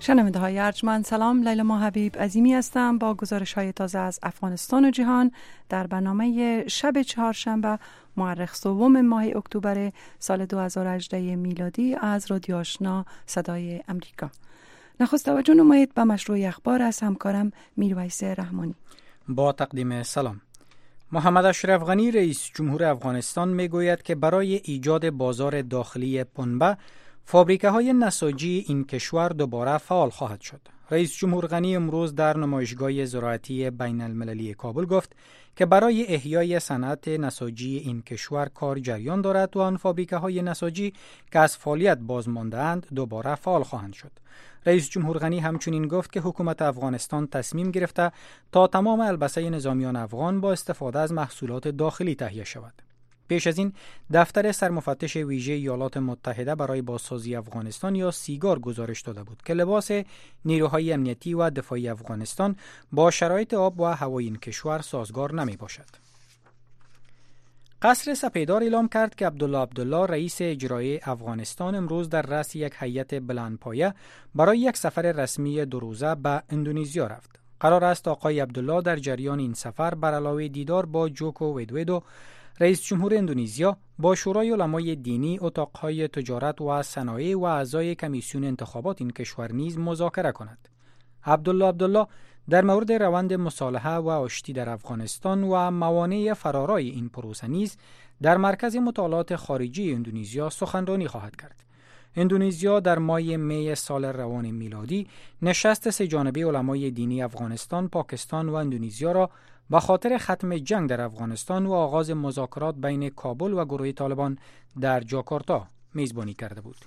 شنونده های ارجمند سلام، لیلا حبیب عظیمی هستم با گزارش های تازه از افغانستان و جهان در برنامه شب چهارشنبه مورخ سوم ماه اکتبر سال 2018 میلادی از رادیو آشنا صدای امریکا. نخست توجه نمایید به مشروع اخبار از همکارم میرویس رحمانی. با تقدیم سلام. محمد اشرف غنی رئیس جمهور افغانستان میگوید که برای ایجاد بازار داخلی پنبه فابریکه های نساجی این کشور دوباره فعال خواهد شد. رئیس جمهور غنی امروز در نمایشگاه زراعتی بین المللی کابل گفت که برای احیای صنعت نساجی این کشور کار جریان دارد و آن فابریکه های نساجی که از فعالیت باز مانده‌اند دوباره فعال خواهند شد. رئیس جمهور غنی همچنین گفت که حکومت افغانستان تصمیم گرفته تا تمام البسه نظامیان افغان با استفاده از محصولات داخلی تهیه شود. پیش از این دفتر سرمفتش ویژه ایالات متحده برای بازسازی افغانستان یا سیگار گزارش داده بود که لباس نیروهای امنیتی و دفاعی افغانستان با شرایط آب و هوای این کشور سازگار نمی باشد. قصر سپیدار اعلام کرد که عبدالله رئیس اجرایی افغانستان امروز در رأس یک هیئت بلندپایه برای یک سفر رسمی 2 روزه به اندونزیا رفت. قرار است آقای عبدالله در جریان این سفر بر علاوه دیدار با جوکو ویدودو رئیس جمهور اندونزیا با شورای علمای دینی، اتاقهای تجارت و صنایع و اعضای کمیسیون انتخابات این کشور نیز مذاکره کند. عبدالله در مورد روند مصالحه و آشتی در افغانستان و موانع فرارای این پروسه نیز در مرکز مطالعات خارجی اندونزیا سخنرانی خواهد کرد. اندونزیا در ماه می سال روان میلادی نشست 3 جانبه علمای دینی افغانستان، پاکستان و اندونزیا را به خاطر ختم جنگ در افغانستان و آغاز مذاکرات بین کابل و گروه طالبان در جاکارتا میزبانی کرده بود.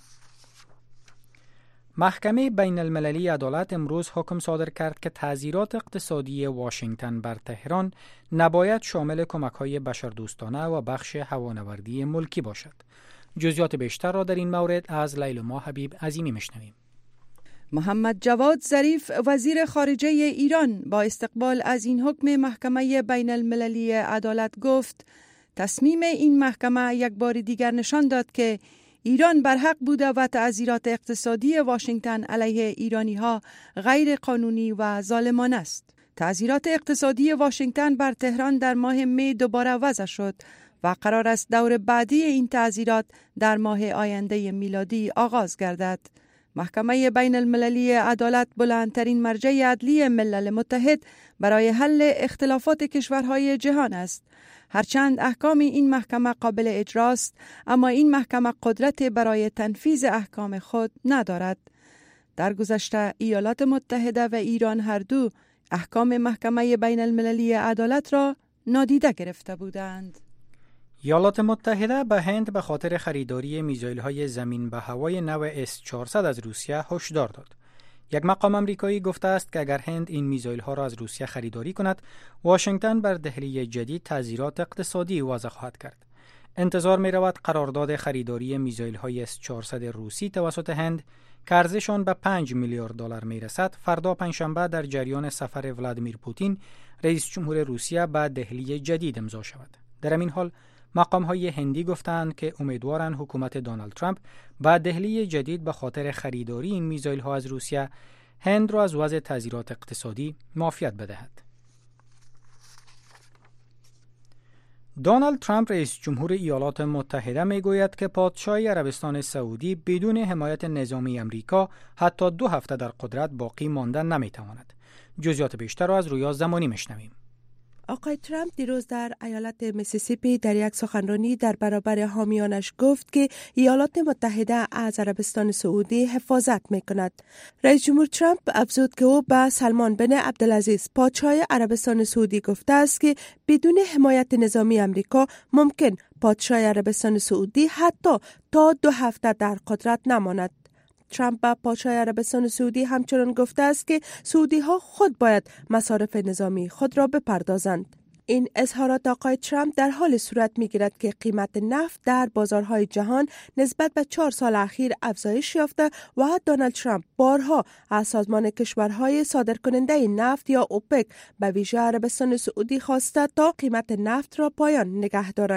محکمه بین المللی عدالت امروز حکم صادر کرد که تعزیرات اقتصادی واشنگتن بر تهران نباید شامل کمک‌های بشردوستانه و بخش هوانوردی ملکی باشد. جزئیات بیشتر را در این مورد از لیلا حبیب عظیمی میشنویم. محمد جواد ظریف وزیر خارجه ایران با استقبال از این حکم محکمه بین المللی عدالت گفت تصمیم این محکمه یک بار دیگر نشان داد که ایران برحق بوده و تعزیرات اقتصادی واشنگتن علیه ایرانی ها غیر قانونی و ظالمانه است. تعزیرات اقتصادی واشنگتن بر تهران در ماه می دوباره وضع شد و قرار است دور بعدی این تعزیرات در ماه آینده میلادی آغاز گردد. محکمه بین المللی عدالت بلندترین مرجع عدلی ملل متحد برای حل اختلافات کشورهای جهان است. هرچند احکام این محکمه قابل اجراست، اما این محکمه قدرت برای تنفیذ احکام خود ندارد. در گذشته ایالات متحده و ایران هر دو احکام محکمه بین المللی عدالت را نادیده گرفته بودند. ایالات متحده به هند به خاطر خریداری میزایل‌های زمین به هوای نو S-400 از روسیه هشدار داد. یک مقام آمریکایی گفته است که اگر هند این میزایل‌ها را از روسیه خریداری کند، واشنگتن بر دهلی جدید تعزیرات اقتصادی وضع خواهد کرد. انتظار می‌رود قرارداد خریداری میزایل‌های S-400 روسی توسط هند که ارزششان به 5 میلیارد دلار میرسد، فردا پنجشنبه در جریان سفر ولادیمیر پوتین رئیس جمهور روسیه به دهلی جدید امضا شود. در همین حال مقام‌های هندی گفتند که امیدوارند حکومت دونالد ترامپ با دهلی جدید به خاطر خریداری این میزایل‌ها از روسیه هند را از وضع تعزیرات اقتصادی معافیت بدهد. دونالد ترامپ رئیس جمهور ایالات متحده میگوید که پادشاه عربستان سعودی بدون حمایت نظامی امریکا حتی 2 هفته در قدرت باقی ماندن نمیتواند. جزئیات بیشتر را از رویا زمانی میشنویم. آقای ترامپ دیروز در ایالت میسیسیپی در یک سخنرانی در برابر حامیانش گفت که ایالات متحده از عربستان سعودی حفاظت می‌کند. رئیس جمهور ترامپ افزود که او به سلمان بن عبدالعزیز پادشاه عربستان سعودی گفته است که بدون حمایت نظامی امریکا ممکن پادشاه عربستان سعودی حتی تا 2 هفته در قدرت نماند. ترامپ به پادشاه عربستان سعودی همچنان گفته است که سعودی ها خود باید مصارف نظامی خود را بپردازند. این اظهارات آقای ترامپ در حال صورت می‌گیرد که قیمت نفت در بازارهای جهان نسبت به 4 سال اخیر افزایش یافته و دونالد ترامپ بارها از سازمان کشورهای صادرکننده نفت یا اوپک به ویژه عربستان سعودی خواسته تا قیمت نفت را پایان نگه دارند.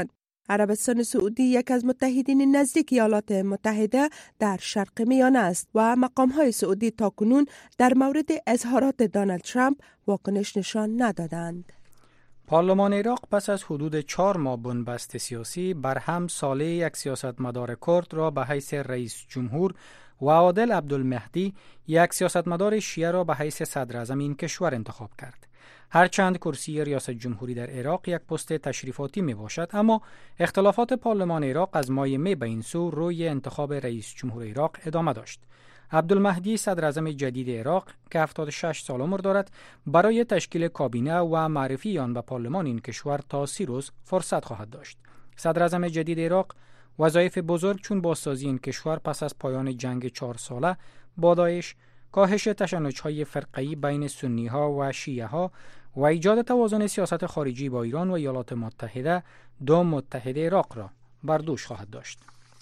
عربستان سعودی یک از متحدین نزدیک ایالات متحده در شرق میانه است و مقام‌های سعودی تاکنون در مورد اظهارات دونالد ترامپ واکنش نشان ندادند. پارلمان عراق پس از حدود 4 ماه بنبست سیاسی برهم ساله یک سیاستمدار کرد را به حیث رئیس جمهور و عادل عبدالمهدی یک سیاستمدار شیعه را به حیث صدر اعظم این کشور انتخاب کرد. هرچند کرسی ریاست جمهوری در عراق یک پست تشریفاتی می باشد، اما اختلافات پارلمان عراق از ماه می به این سو روی انتخاب رئیس جمهور عراق ادامه داشت. عبدالمهدی صدر اعظم جدید عراق که 76 سال عمر دارد برای تشکیل کابینه و معرفی آن به پارلمان این کشور تا 30 روز فرصت خواهد داشت. صدر اعظم جدید عراق وظایف بزرگ چون بازسازی این کشور پس از پایان جنگ 4 ساله با داعش، کاهش تشنج‌های فرقه‌ای بین سنی‌ها و شیعه‌ها و ایجاد توازن سیاست خارجی با ایران و ایالات متحده، دو متحد عراق را بر دوش خواهد داشت.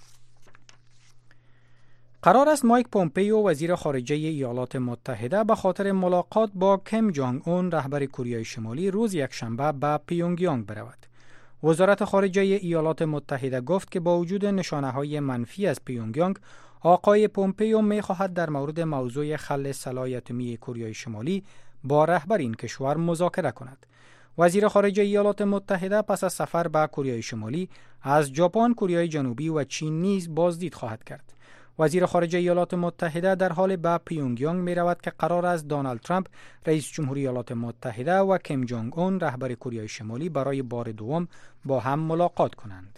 قرار است مایک پومپیو وزیر خارجه ایالات متحده به خاطر ملاقات با کیم جانگ اون رهبر کره شمالی روز یکشنبه به پیونگیانگ برود. وزارت خارجه ایالات متحده گفت که با وجود نشانه‌های منفی از پیونگیانگ، آقای پومپیو می‌خواهد در مورد موضوع خل سلاح اتمی کره شمالی با رهبر این کشور مذاکره کند. وزیر خارجه ایالات متحده پس از سفر به کره شمالی از ژاپن، کره جنوبی و چین نیز بازدید خواهد کرد. وزیر خارجه ایالات متحده در حال به پیونگیانگ می رود که قرار است دونالد ترامپ رئیس جمهوری ایالات متحده و کیم جانگ اون رهبر کره شمالی برای بار دوم با هم ملاقات کنند.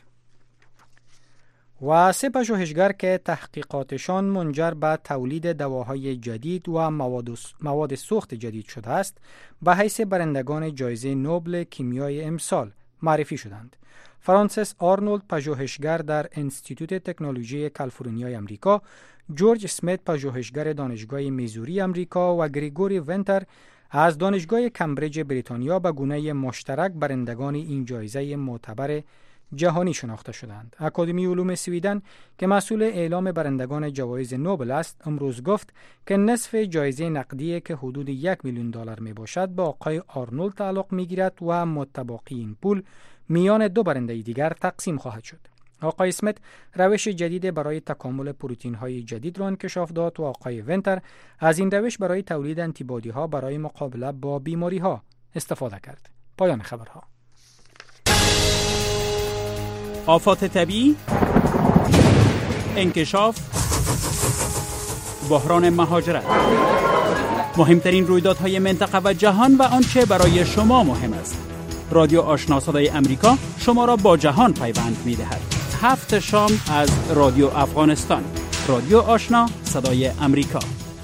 و 3 پژوهشگر که تحقیقاتشان منجر به تولید دواهای جدید و مواد سوخت جدید شده است، به حیث برندگان جایزه نوبل کیمیای امسال معرفی شدند. فرانسیس آرنولد پژوهشگر در انستیتوت تکنولوژی کالیفرنیای امریکا، جورج اسمیت پژوهشگر دانشگاه میزوری امریکا و گریگوری ونتر از دانشگاه کمبریج بریتانیا به گونه مشترک برندگان این جایزه معتبر جهانی شناخته شدند. اکادمی علوم سویدن که مسئول اعلام برندگان جوایز نوبل است، امروز گفت که نصف جایزه نقدی که حدود $1,000,000 می باشد به آقای آرنولد تعلق می گیرد و متباقی این پول میان 2 برنده دیگر تقسیم خواهد شد. آقای اسمیت روش جدید برای تکامل پروتئین های جدید را انکشاف داد و آقای ونتر از این روش برای تولید آنتیبادی ها برای مقابله با بیماری ها استفاده کرد. پایان خبرها. آفات طبیعی، انکشاف، بحران مهاجرت، مهمترین رویدادهای منطقه و جهان و آنچه برای شما مهم است. رادیو آشنا صدای امریکا شما را با جهان پیوند می‌دهد. 7 شام از رادیو افغانستان. رادیو آشنا صدای امریکا.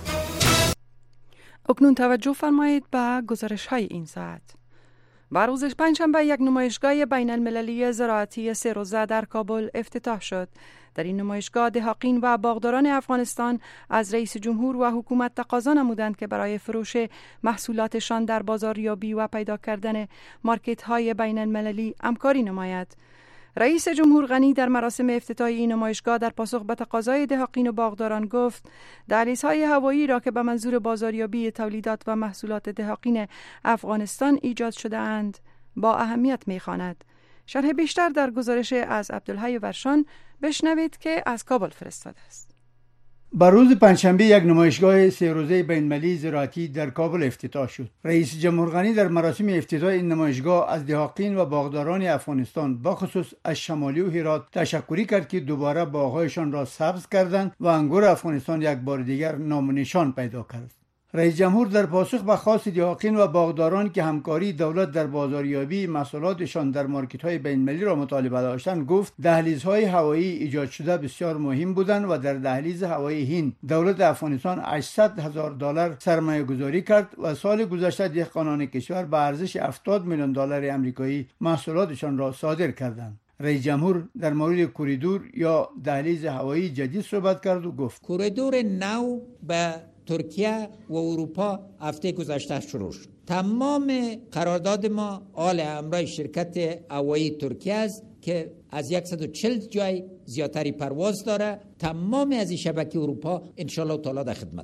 اکنون توجه فرمایید به گزارش‌های این ساعت. بر روز پنجشنبه یک نمایشگاه بین المللی زراعتی 3 روزه در کابل افتتاح شد. در این نمایشگاه دهقین و باغداران افغانستان از رئیس جمهور و حکومت تقاضا نمودند که برای فروش محصولاتشان در بازاریابی و پیدا کردن مارکت‌های بین المللی همکاری نماید. رئیس جمهور غنی در مراسم افتتاح این نمایشگاه در پاسخ به تقاضای دهقین و باغداران گفت دهلیزهای هوایی را که به منظور بازاریابی تولیدات و محصولات دهقین افغانستان ایجاد شده اند با اهمیت می‌خواند. شرح بیشتر در گزارش از عبدالحی ورشان بشنوید که از کابل فرستاده است. بر روز پنجشنبه یک نمایشگاه 3 روزه بین‌المللی زراعتی در کابل افتتاح شد. رئیس جمهور غنی در مراسم افتتاح این نمایشگاه از دهقین و باغداران افغانستان بخصوص از شمالی و هرات تشکری کرد که دوباره باغ‌هایشان را سبز کردند و انگور افغانستان یک بار دیگر نام و نشان پیدا کرد. رئیس جمهور در پاسخ به خواست دهقین و باغداران که همکاری دولت در بازاریابی محصولاتشان در مارکت‌های بین‌المللی را مطالبه داشتند گفت دهلیزهای هوایی ایجاد شده بسیار مهم بودند و در دهلیز هوایی هند دولت افغانستان $800,000 سرمایه گذاری کرد و سال گذشته دهقانان کشور به ارزش $70 میلیون آمریکایی محصولاتشان را صادر کردند. رئیس جمهور در مورد کوریدور یا دهلیز هوایی جدید صحبت کرد و گفت کوریدور نو به ترکیه و اروپا هفته گذشته شروع شد. تمام قرارداد ما آل امرای شرکت هوایی ترکیه است که از 140 جای زیادتری پرواز داره. تمام از این شبکه اروپا انشالله تعالی در خدمت داره.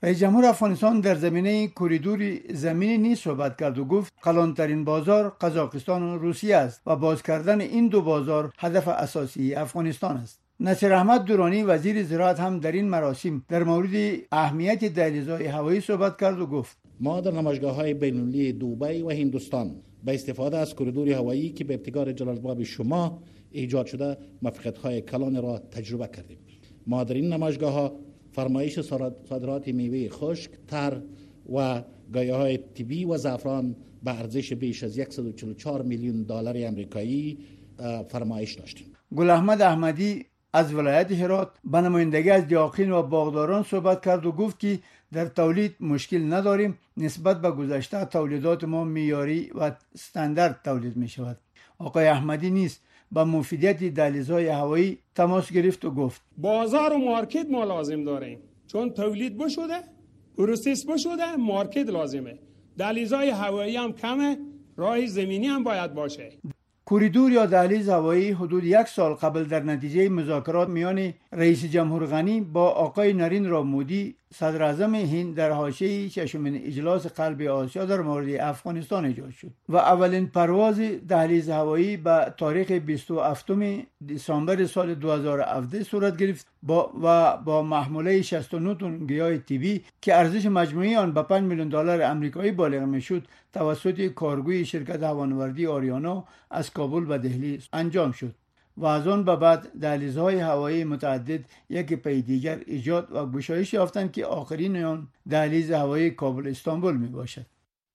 رئیس جمهور افغانستان در زمینه کریدور زمینی نیز صحبت کرد و گفت کلانترین بازار قزاقستان و روسیه است و باز کردن این دو بازار هدف اساسی افغانستان است. نصیر احمد درانی وزیر زراعت هم در این مراسم در مورد اهمیت دهلیزهای هوایی صحبت کرد و گفت ما در نمایشگاه‌های بین‌المللی دبی و هندوستان با استفاده از کریدور هوایی که به ابتکار جلال‌آباد شما ایجاد شده موفقیت‌های کلان را تجربه کردیم. ما در این نمایشگاه‌ها فرمایش صادرات میوه خشک، تر و گیاهای طبی و زعفران به ارزش بیش از 144 میلیون دلار آمریکایی فرمایش داشتیم. گل احمد احمدی از ولایت هرات به نمایندگی از دیاقین و باغداران صحبت کرد و گفت که در تولید مشکل نداریم، نسبت به گذشته تولیدات ما معیاری و استاندارد تولید می شود. آقای احمدی نیز با مفیدیت دهلیزهای هوایی تماس گرفت و گفت بازار و مارکت ما لازم داریم، چون تولید بشده، پروسس بشده، مارکت لازمه. دهلیزهای هوایی هم کمه، راه زمینی هم باید باشه. کریدور یا دهلیز هوایی حدود 1 سال قبل در نتیجه مذاکرات میان رئیس جمهور غنی با آقای نریندرا مودی صدر اعظم هند در حاشیه ششمین اجلاس قلب آسیا در مورد افغانستان ایجاد شد و اولین پرواز دهلیز هوایی به تاریخ 27 دسامبر سال 2017 صورت گرفت با محموله 69 تن گیاه طبی که ارزش مجموعی آن به 5 میلیون دلار آمریکایی بالغ میشد توسط کارگوی شرکت هوانوردی آریانا از کابل به دهلی انجام شد و از آن به بعد دهلیزهای هوایی متعدد یک پی دیگر ایجاد و گشایش یافتند که آخرین آن دهلیز هوایی کابل استانبول می باشد.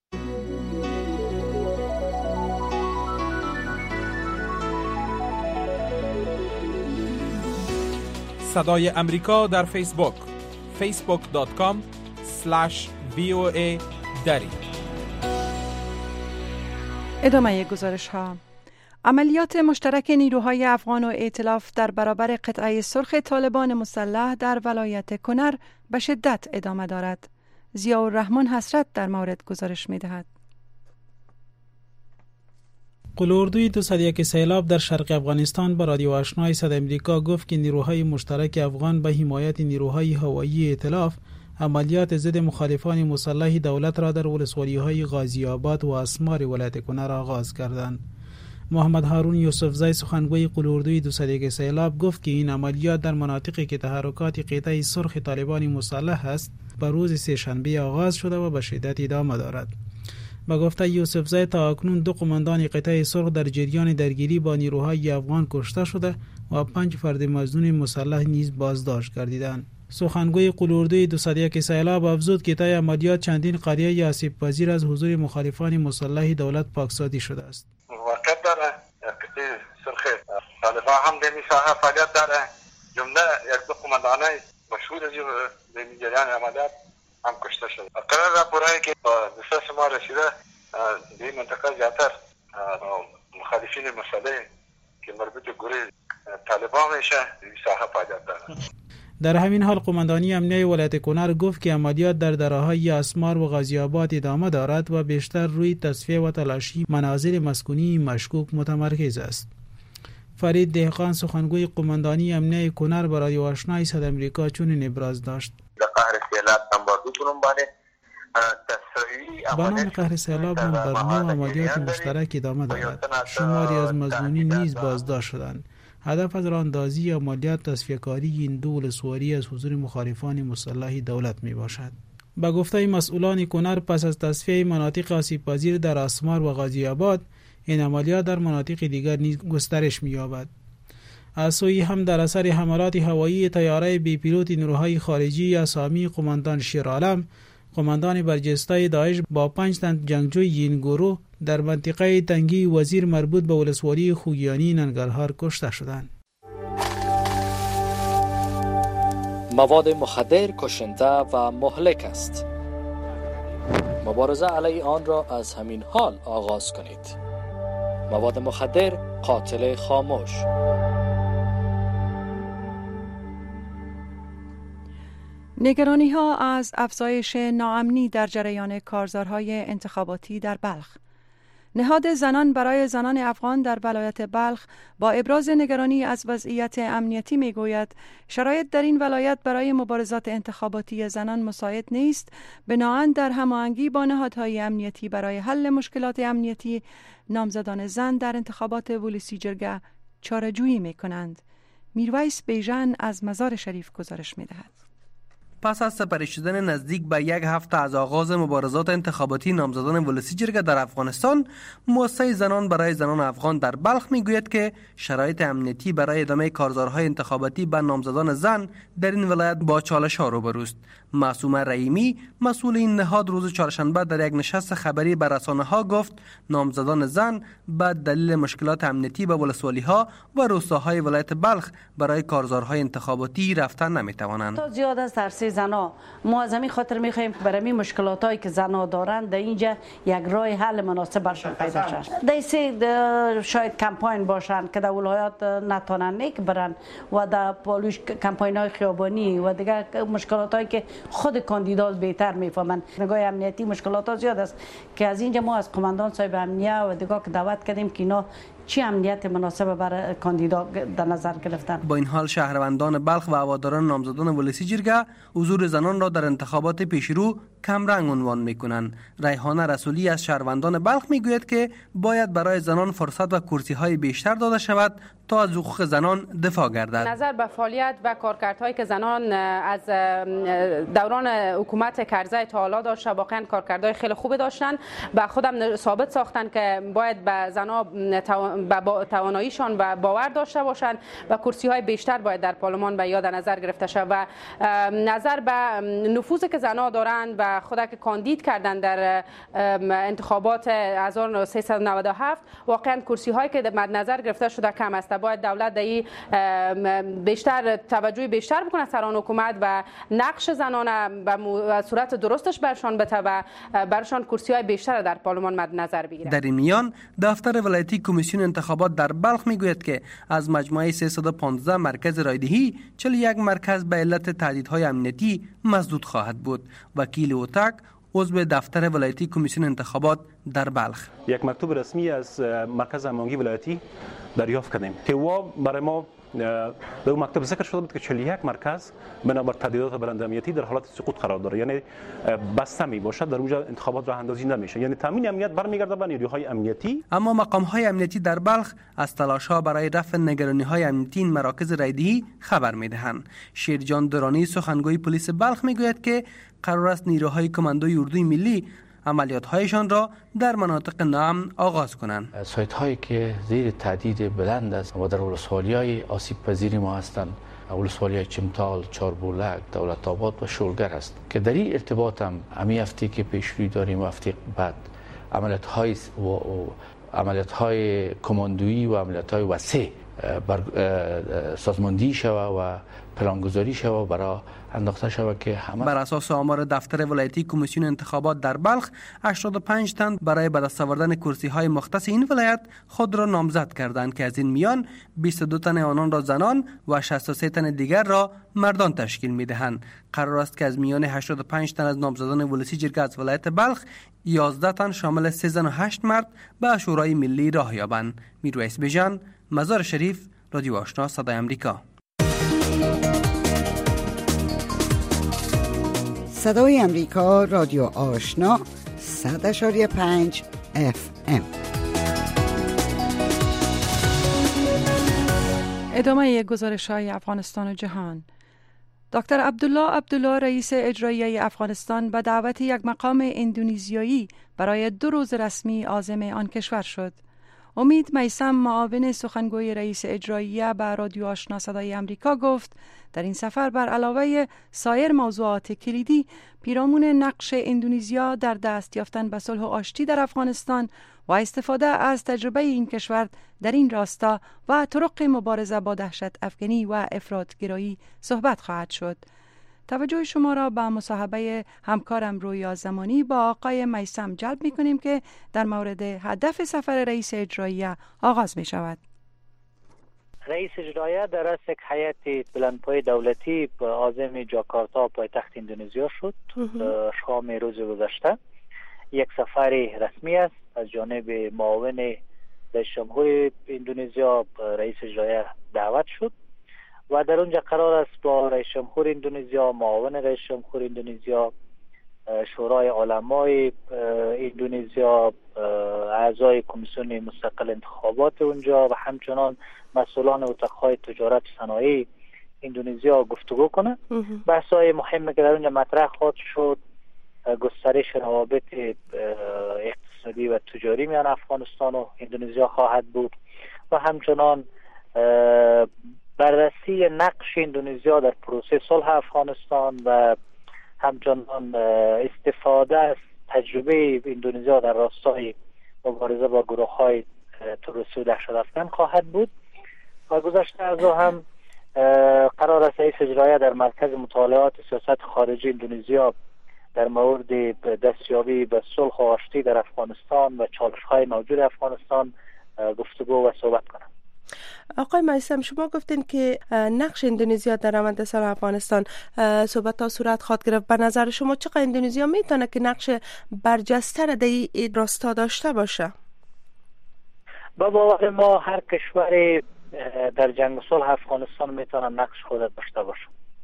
صدای امریکا در فیسبوک facebook.com/VOA دری. ادامه گزارش ها. عملیات مشترک نیروهای افغان و ائتلاف در برابر قطعه سرخ طالبان مسلح در ولایت کنر به شدت ادامه دارد. ضیاءالرحمن حسرت در مورد گزارش می دهد. قلوردوی 201 سیلاب در شرق افغانستان با رادیو آشنای صدای امریکا گفت که نیروهای مشترک افغان به حمایت نیروهای هوایی ائتلاف عملیات ضد مخالفان مسلح دولت را در ولسوالی‌های غازی آباد و اسمار ولایت کنر آغاز کردند. محمد هارون یوسفزی سخنگوی قلوردوی 201 سیلاب گفت که این عملیات در مناطقی که تحرکات قطعه سرخ طالبان مسلح است به روز سه‌شنبه آغاز شده و به شدت ادامه دارد. با گفته یوسفزی تا اکنون 2 قماندان قطعه سرخ در جریان درگیری با نیروهای افغان کشته شده و 5 فرد مظنون مسلح نیز بازداشت گردیدند. سخنگوی قلوردوی 201 سیلاب افزود که طی عملیات چندین قریه آسیب پذیر از حضور مخالفان مسلح دولت پاکسازی شده است. واقعیت داره قطعه سرخ طالبان هم در این ساحه فعالیت داره. جمله 1-2 قماندان مشهور از این جریان عملیات هم کشته شده. قرار راپورایی که دسترس ما رسیده در این منطقه زیادتر مخالفین مسلح که مربوط به گروه طالبان میشه در این ساحه فعالیت داره. در همین حال قماندانی امنیه ولایت کنر گفت که عملیات در دراهای اسمار و غازی آباد ادامه دارد و بیشتر روی تصفیه و تلاشی منازل مسکونی مشکوک متمرکز است. فرید دهقان سخنگوی قماندانی امنیه کنر با رادیو آشنای صدای امریکا چنین ابراز داشت. با نام قهر سیلاب هم بر نوع عملیات مشترک ادامه دارد. شماری از مظنونین نیز بازداشت شدند. هدف از راهاندازی عملیات تصفیه‌کاری این دو ولسوالی از حضور مخالفان مسلح دولت می باشد. با گفته مسئولان کنر پس از تصفیه مناطق آسیب‌پذیر در اسمار و غازی آباد این عملیات در مناطق دیگر نیز گسترش می یابد. از سوی هم در اثر حملات هوایی طیاره بی پیلوت نیروهای خارجی اسامی قماندان شیرعالم قماندان برجسته داعش با 5 تن جنگجوی این گروه در منطقه تنگی وزیر مربوط به ولسوالی خوگیانی ننگرهار کشته شدند. مواد مخدر کشنده و مهلک است. مبارزه علیه آن را از همین حال آغاز کنید. مواد مخدر قاتل خاموش. نگرانی ها از افزایش ناامنی در جریان کارزارهای انتخاباتی در بلخ. نهاد زنان برای زنان افغان در ولایت بلخ با ابراز نگرانی از وضعیت امنیتی میگوید شرایط در این ولایت برای مبارزات انتخاباتی زنان مساعد نیست، بنابراین در هماهنگی با نهادهای امنیتی برای حل مشکلات امنیتی نامزدان زن در انتخابات ولسی جرگه چاره‌جویی میکنند. میرویس بیژن از مزار شریف گزارش میدهد. پس از سپری شدن نزدیک به یک هفته از آغاز مبارزات انتخاباتی نامزدان ولسی جرگه در افغانستان، مؤسسه زنان برای زنان افغان در بلخ میگوید که شرایط امنیتی برای ادامه کارزارهای انتخاباتی به نامزدان زن در این ولایت با چالش‌ها روبروست. معصومه رحیمی مسئول این نهاد روز چهارشنبه در یک نشست خبری به رسانه‌ها گفت نامزدان زن به دلیل مشکلات امنیتی به ولسوالی‌ها و روستاهای ولایت بلخ برای کارزارهای انتخاباتی رفتن نمی‌توانند. زیاد از ترس زنا ما از همین خاطر می‌خوایم که برای مشکلاتایی که زنا دارند در اینجا یک راه حل مناسب برشان پیدا شود. در شاید کمپاین باشند که در ولایات نتونن نیک برن و در پالوش کمپاین‌های خیابانی و دیگر مشکلاتایی که خود کاندیدات بهتر میفهمند. نگاه امنیتی مشکلات زیاد است که از اینجا ما از قماندان صاحب امنیه و دیگر که دعوت کردیم که اینا چی امنیت مناسب برای کاندیدا در نظر گرفتن. با این حال شهروندان بلخ و هواداران نامزدان ولسی جرگه حضور زنان را در انتخابات پیشرو کم رنگ عنوان میکنند. ریحانه رسولی از شهروندان بلخ میگوید که باید برای زنان فرصت و کرسی‌های بیشتر داده شود تا از حقوق زنان دفاع گردد. نظر به فعالیت و کارکردهایی که زنان از دوران حکومت کرزی تا حالا داشته، واقعا کارکردهای خیلی خوبی داشتن. به خودم ثابت ساختن که باید به زنان با تواناییشان و باور داشته باشند و کرسی‌های بیشتر باید در پارلمان به یاد نظر گرفته شود و نظر به نفوذی که زنان دارند و خود که کاندید کردن در انتخابات 1397 واقعا کرسی‌هایی که مد نظر گرفته شده کم است. باید دولت در بیشتر توجه بیشتر بکنه سران حکومت و نقش زنان به صورت درستش برشان بده و برشان کرسی‌های بیشتر در پارلمان مد نظر بگیره. در این میان دفتر ولایتی کمیسیون انتخابات در بلخ میگوید که از مجموعه 315 مرکز رایدهی 41 مرکز به علت تهدیدهای امنیتی مسدود خواهد بود. وکیل اوتک عضو دفتر ولایتی کمیسیون انتخابات در بلخ: یک مکتوب رسمی از مرکز هماهنگی ولایتی دریافت کردیم که برای ما در اون مکتوب ذکر شده بود که 41 مرکز بنابر تهدیدات بلند امنیتی در حالت سقوط قرار داره، یعنی بسته می باشد، در اونجا انتخابات راه اندازی نمیشه، یعنی تامین امنیت برمیگرده به نیروهای امنیتی. اما مقام‌های امنیتی در بلخ از تلاش‌ها برای رفع نگرانی‌های امنیتی این مراکز رایدهی خبر می‌دهند. شیرجان درانی سخنگوی پلیس بلخ میگوید که قرار است نیروهای کماندوی اردوی ملی عملیات‌هایشان را در مناطق ناامن آغاز کنند. سایت‌هایی که زیر تهدید بلند است و در ولسوالی‌های آسیب پذیر ما هستند، ولسوالی‌های چمتال، چاربولک، دولت آباد و شولگر است که در این ارتباط هم همین هفته که پیشروی داریم و هفته بعد عملیات‌های کماندویی و عملیات‌های وسیع سازماندهی شود و پلانگذاری شود برای انداخته شود که همه. بر اساس آمار دفتر ولایتی کمیسیون انتخابات در بلخ 85 تن برای به دست آوردن کرسی‌های مختص این ولایت خود را نامزد کردند که از این میان 22 تن آنان را زنان و 63 تن دیگر را مردان تشکیل می‌دهند. قرار است که از میان 85 تن از نامزدان ولسی جرگه از ولایت بلخ 11 تن شامل 3 زن و 8 مرد به شورای ملی راه یابند. میرویس بیژن، مزار شریف، رادیو آشنا صدای امریکا. صدای امریکا، رادیو آشنا 100.5 FM. ادامه گزارش‌های افغانستان و جهان. دکتر عبدالله رئیس اجرایی افغانستان به دعوت یک مقام اندونزیایی برای 2 روز رسمی عازم آن کشور شد. امید میثم، معاون سخنگوی رئیس اجرایی به رادیو آشنا صدای امریکا گفت در این سفر بر علاوه سایر موضوعات کلیدی پیرامون نقش اندونزیا در دست یافتن به صلح و آشتی در افغانستان و استفاده از تجربه این کشور در این راستا و طرق مبارزه با دهشت افغانی و افراطگرایی صحبت خواهد شد. توجه شما را به مصاحبه همکارم رویا زمانی با آقای میثم جلب می کنیم که در مورد هدف سفر رئیس اجرایی آغاز می شود. رئیس اجرایی در رأس یک هیئت بلندپایه دولتی به عازم جاکارتا پایتخت اندونزیا شد شام روز گذشته. یک سفر رسمی است از جانب معاون رئیس جمهور اندونزیا رئیس اجرایی دعوت شد و در اونجا قرار است با رئیس جمهور اندونزیا، معاون رئیس جمهور اندونزیا، شورای علمای اندونزیا، اعضای کمیسیون مستقل انتخابات اونجا و همچنان مسئولان اتاقهای تجارت و صنایع اندونزیا گفتگو کنه. بحث‌های مهمی که در اونجا مطرح خواهد شد گسترش روابط اقتصادی و تجاری میان افغانستان و اندونزیا خواهد بود و همچنان بررسی نقش اندونزیا در پروسه صلح افغانستان و همچنان استفاده از تجربه اندونزیا در راستای مبارزه با گروه‌های تروریستی و دهشت‌افکن خواهد بود. و گذشته از او هم قرار است رئیس اجرایی در مرکز مطالعات سیاست خارجی اندونزیا در مورد دستیابی به صلح و آشتی در افغانستان و چالش‌های موجود افغانستان گفتگو و صحبت کنند. آقای میثم، شما گفتین که نقش اندونزیا در روند صلح افغانستان صحبت‌ها صورت خواهد گرفت. به نظر شما چقدر اندونزیا میتونه که نقش برجسته در این راستا داشته باشه؟ با باور ما هر کشور در جنگ صلح افغانستان میتونه نقش خود داشته باشه.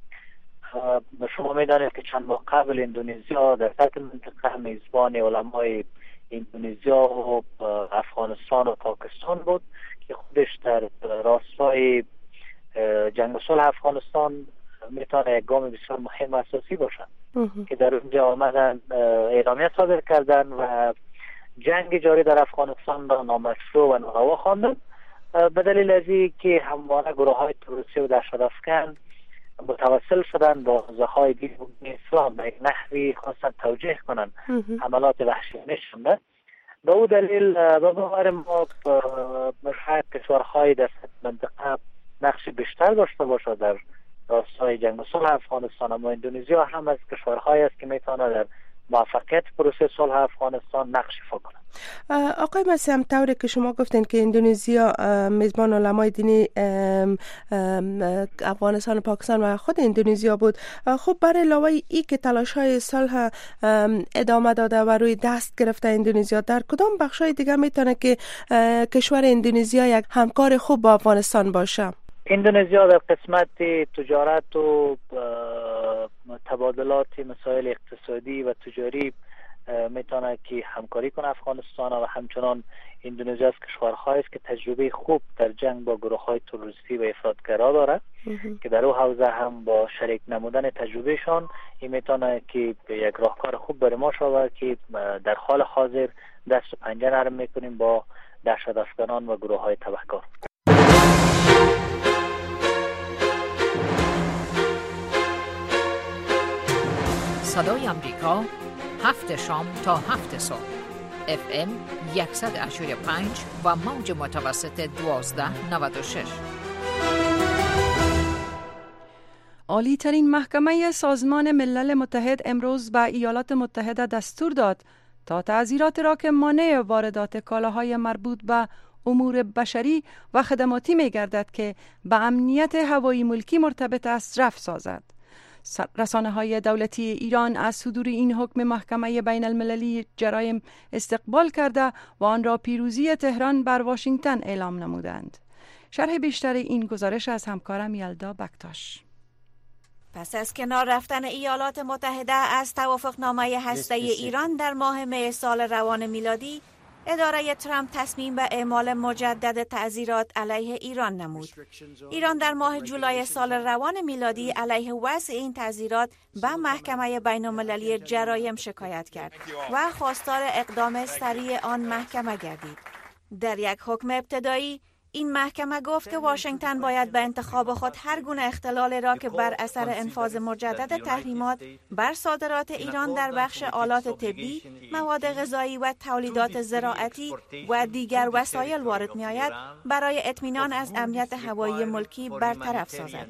شما میدانید که چند ماه قبل اندونزیا در سطح منطقه میزبان علمای اندونزیا و افغانستان و پاکستان بود که خودش در راستای جنگ صلح افغانستان میتونه یک گام بسیار مهم و اساسی باشه که در اونجا آمدن اعلامیه صادر کردن و جنگ جاری در افغانستان را نامشروع و ناروا خواندن به دلیل از اینکه همواره گروه‌های تروریستی و دهشت‌افکن متوسل شدن با حوزه‌های دین اسلام به یک نحوی خواستن توجیه کنن حملات وحشیانه شده. به او دلیل به باور ما شاید کشورهای در منطقه نقش بیشتر داشته باشه در راستای جنگ صلح افغانستان، اما اندونزیا هم از کشورهایی است که میتونه در موفقیت پروسه صلح افغانستان نقش ایفا کنه. آقای میثم، طوری که شما گفتین که اندونزیا میزبان علمای دینی افغانستان و پاکستان و خود اندونزیا بود، خب برای علاوه ای که تلاش‌های صلح ادامه داده و روی دست گرفته اندونزیا، در کدام بخش‌های دیگه میتونه که کشور اندونزیا یک همکار خوب با افغانستان باشه؟ اندونزیا در قسمت تجارت و تبادلات مسائل اقتصادی و تجاری میتونه که همکاری کنه افغانستان و همچنان اندونزیا از کشورهایی است که تجربه خوب در جنگ با گروه‌های تروریستی و افراطگرا داره که در اون حوزه هم با شریک نمودن تجربهشان این میتونه که یک راهکار خوب برای ما شود که در حال حاضر دست و پنجه نرم میکنیم با دهشت‌افکنان و گروه‌های تبهکار. صدای امریکا 7 شام تا 7 صبح FM 100.5 و موج متوسط 1296. عالی ترین محکمه سازمان ملل متحد امروز به ایالات متحده دستور داد تا تعزیرات را که مانع واردات کالاهای مربوط به امور بشری و خدماتی می گردد که به امنیت هوایی ملکی مرتبط است رفع سازد. رسانه‌های دولتی ایران از صدور این حکم محکمه بین المللی جرایم استقبال کرده و آن را پیروزی تهران بر واشنگتن اعلام نمودند. شرح بیشتر این گزارش از همکارم یلدا بکتاش. پس از کنار رفتن ایالات متحده از توافقنامه هسته‌ای ایران در ماه می سال روان میلادی، اداره ترامپ تصمیم به اعمال مجدد تعزیرات علیه ایران نمود. ایران در ماه جولای سال روان میلادی علیه وضع این تعزیرات به محکمه بین‌المللی جرایم شکایت کرد و خواستار اقدام سریع آن محکمه گردید. در یک حکم ابتدایی این محکمه گفت که واشنگتن باید به انتخاب خود هر گونه اختلال را که بر اثر انفاذ مجدد تحریمات بر صادرات ایران در بخش آلات طبی، مواد غذایی و تولیدات زراعتی و دیگر وسایل وارد می آید برای اطمینان از امنیت هوایی ملکی برطرف سازد.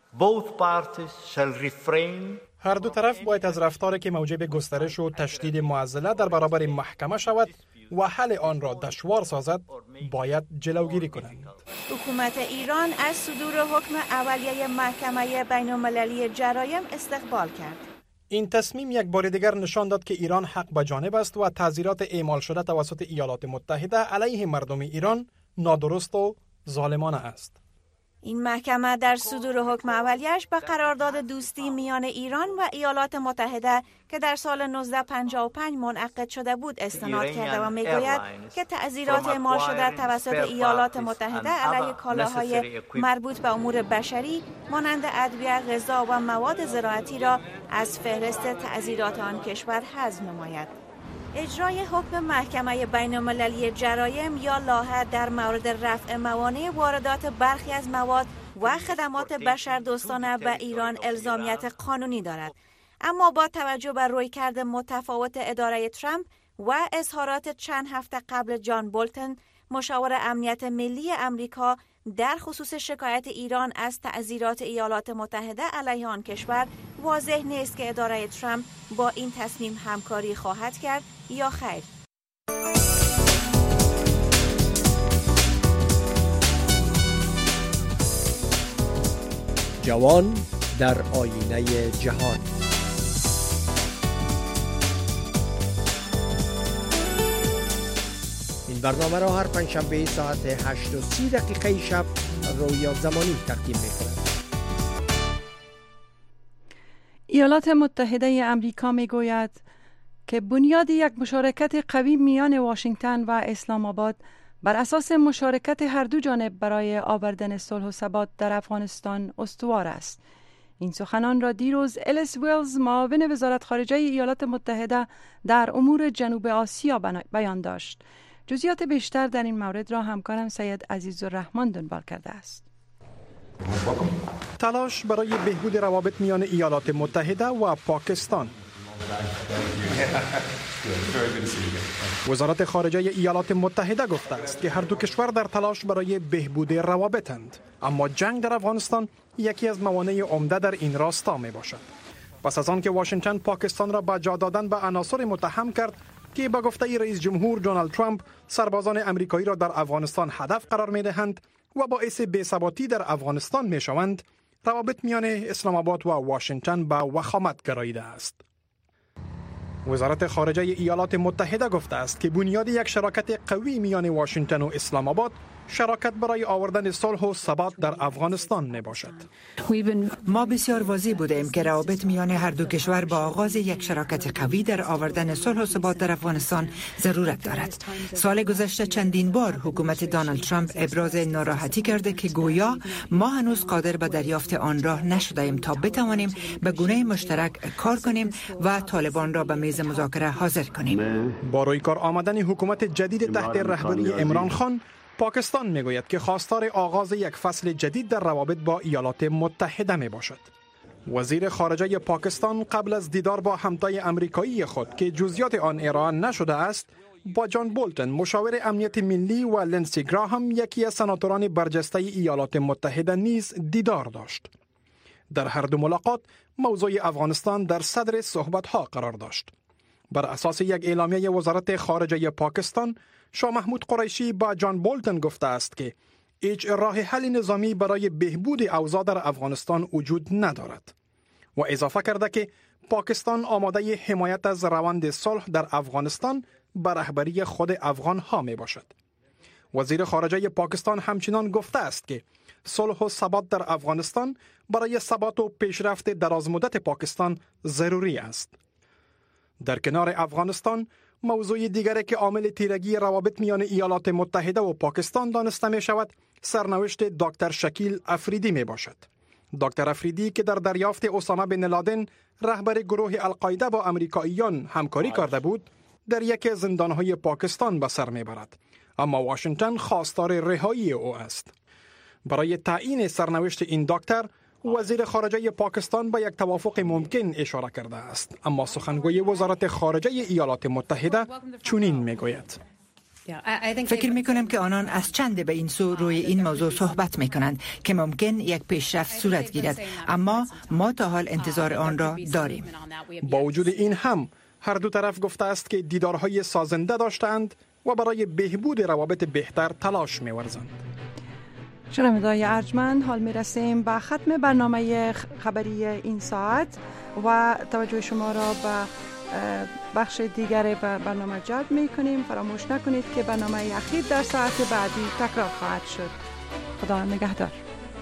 هر دو طرف باید از رفتاری که موجب گسترش و تشدید معضله در برابر محکمه شود و حل آن را دشوار سازد باید جلوگیری کنند. حکومت ایران از صدور حکم اولیه محکمه بین‌المللی جرایم استقبال کرد. این تصمیم یک بار دیگر نشان داد که ایران حق به جانب است و تعزیرات اعمال شده توسط ایالات متحده علیه مردم ایران نادرست و ظالمانه است. این محکمه در صدور حکم اولیش به قرارداد دوستی میان ایران و ایالات متحده که در سال 1955 منعقد شده بود استناد کرده و میگوید که تعزیرات اعمال شده توسط ایالات متحده علیه کالاهای مربوط به امور بشری مانند ادویه، غذا و مواد زراعتی را از فهرست تعزیرات آن کشور حذف نماید. اجرای حکم محکمه بین‌المللی جرایم یا لاها در مورد رفع موانع واردات برخی از مواد و خدمات بشردوستانه به ایران الزامیت قانونی دارد، اما با توجه به رویکرد متفاوت اداره ترامپ و اظهارات چند هفته قبل جان بولتن مشاور امنیت ملی امریکا در خصوص شکایت ایران از تعزیرات ایالات متحده علیه آن کشور، واضح نیست که اداره ترامپ با این تصمیم همکاری خواهد کرد یا خیر. جوان در آینه جهان. این برنامه را هر پنجشنبه ساعت 8:30 شب رویا زمانی تقدیم می‌کند. ایالات متحده امریکا میگوید که بنیاد یک مشارکت قوی میان واشنگتن و اسلام آباد بر اساس مشارکت هر دو جانب برای آوردن صلح و ثبات در افغانستان استوار است. این سخنان را دیروز الیس ویلز، معاون وزارت خارجه ایالات متحده در امور جنوب آسیا بیان داشت. جزئیات بیشتر در این مورد را همکارم سید عزیزالرحمن دنبال کرده است. تلاش برای بهبود روابط میان ایالات متحده و پاکستان. وزارت خارجه ایالات متحده گفته است که هر دو کشور در تلاش برای بهبود روابطند، اما جنگ در افغانستان یکی از موانع عمده در این راستا می باشد. پس از آن که واشنگتن پاکستان را به جا دادن به عناصر متهم کرد که به گفته رئیس جمهور دونالد ترامپ سربازان امریکایی را در افغانستان هدف قرار می دهند و باعث بی‌ثباتی در افغانستان می شوند، روابط میان اسلام آباد و واشنگتن به وخامت گراییده است. وزارت خارجه ایالات متحده گفته است که بنیاد یک شراکت قوی میان واشنگتن و اسلام آباد شراکت برای آوردن صلح و ثبات در افغانستان می باشد. ما بسیار واضح بودیم که روابط میان هر دو کشور با آغاز یک شراکت قوی در آوردن صلح و ثبات در افغانستان ضرورت دارد. سال گذشته چندین بار حکومت دونالد ترامپ ابراز ناراحتی کرده که گویا ما هنوز قادر به دریافت آن راه نشده‌ایم تا بتوانیم به گونه مشترک کار کنیم و طالبان را به میز مذاکره حاضر کنیم. با روی کار آمدن حکومت جدید تحت رهبری عمران خان، پاکستان میگوید که خواستار آغاز یک فصل جدید در روابط با ایالات متحده می باشد. وزیر خارجه پاکستان قبل از دیدار با همتای امریکایی خود که جزئیات آن ارائه نشده است، با جان بولتن مشاور امنیت ملی و لنسی گراهام یکی از سناتوران برجسته ایالات متحده نیز دیدار داشت. در هر دو ملاقات موضوع افغانستان در صدر صحبت‌ها قرار داشت. بر اساس یک اعلامیه وزارت خارجه پاکستان، شاه محمود قریشی با جان بولتن گفته است که هیچ راه حل نظامی برای بهبود اوضاع در افغانستان وجود ندارد و اضافه کرده که پاکستان آماده حمایت از روند صلح در افغانستان به رهبری خود افغان‌ها می باشد. وزیر خارجه پاکستان همچنان گفته است که صلح و ثبات در افغانستان برای ثبات و پیشرفت درازمدت پاکستان ضروری است. در کنار افغانستان، موضوع دیگری که عامل تیرگی روابط میان ایالات متحده و پاکستان دانسته می شود، سرنوشت دکتر شکیل افریدی می باشد. دکتر افریدی که در دریافت اسامه بن لادن رهبر گروه القاعده با امریکاییان همکاری کرده بود، در یک زندانهای پاکستان به سر می برد، اما واشنگتن خواستار رهایی او است. برای تعیین سرنوشت این دکتر، وزیر خارجه پاکستان به یک توافق ممکن اشاره کرده است، اما سخنگوی وزارت خارجه ایالات متحده چنین میگوید: فکر میکنم که آنان از چند به این سو روی این موضوع صحبت میکنند که ممکن یک پیشرفت صورت گیرد، اما ما تا حال انتظار آن را داریم. با وجود این هم هر دو طرف گفته است که دیدارهای سازنده داشتند و برای بهبود روابط بهتر تلاش می‌ورزند. شنوندگان ارجمند، حال می رسیم به ختم برنامه خبری این ساعت و توجه شما را به بخش دیگر برنامه جلب می کنیم. فراموش نکنید که برنامه اخیر در ساعت بعدی تکرار خواهد شد. خدا نگهدار.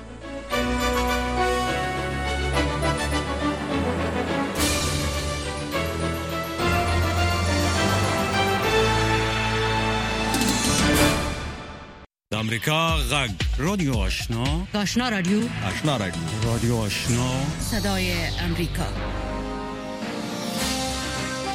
امریکا غږ رادیو آشنا رادیو رادیو آشنا صدای امریکا.